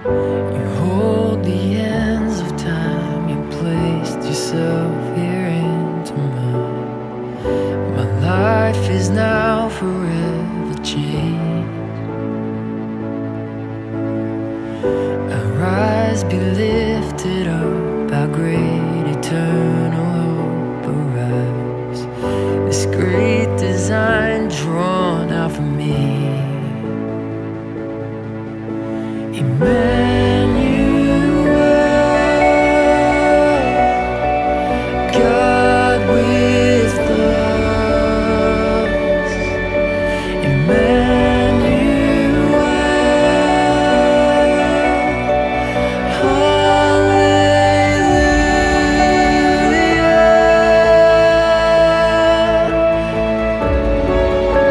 You hold the ends of time, you placed yourself here into mine. My life is now forever changed. I rise, be lifted up,